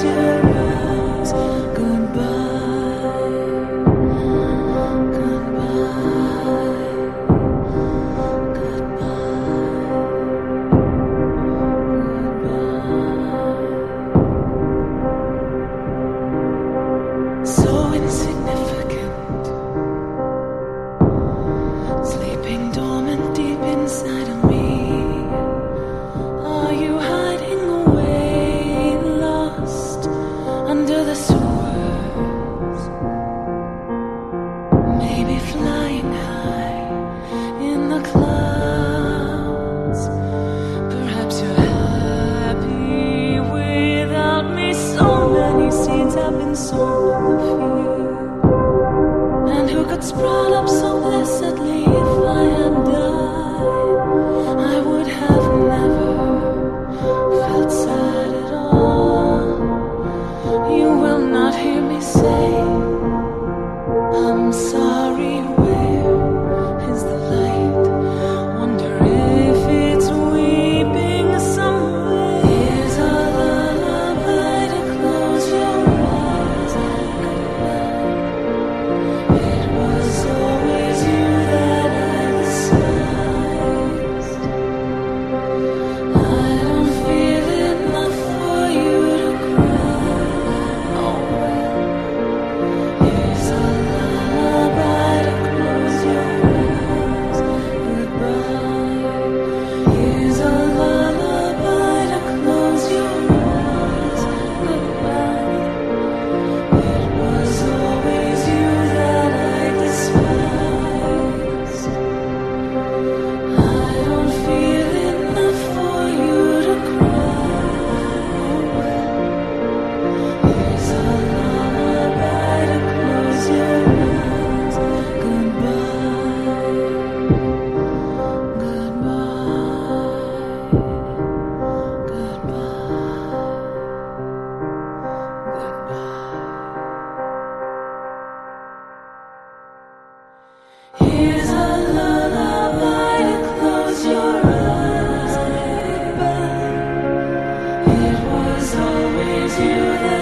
Brought up so blessedly, if I had died, I would have never felt sad at all. You will not hear me say, I'm sorry, where is the light? Wonder if it's weeping somewhere. Here's a lullaby to close your eyes. It was always you that I despised. I don't feel enough for you to cry. Oh well, here's a lullaby to close your eyes. Goodbye. Here's a lullaby to close your eyes. Goodbye. It was always you that I despised. I don't feel enough for you to cry. Oh well, here's a lullaby to close your eyes. Goodbye. Here's a lullaby to close your eyes. Goodbye. It was always you that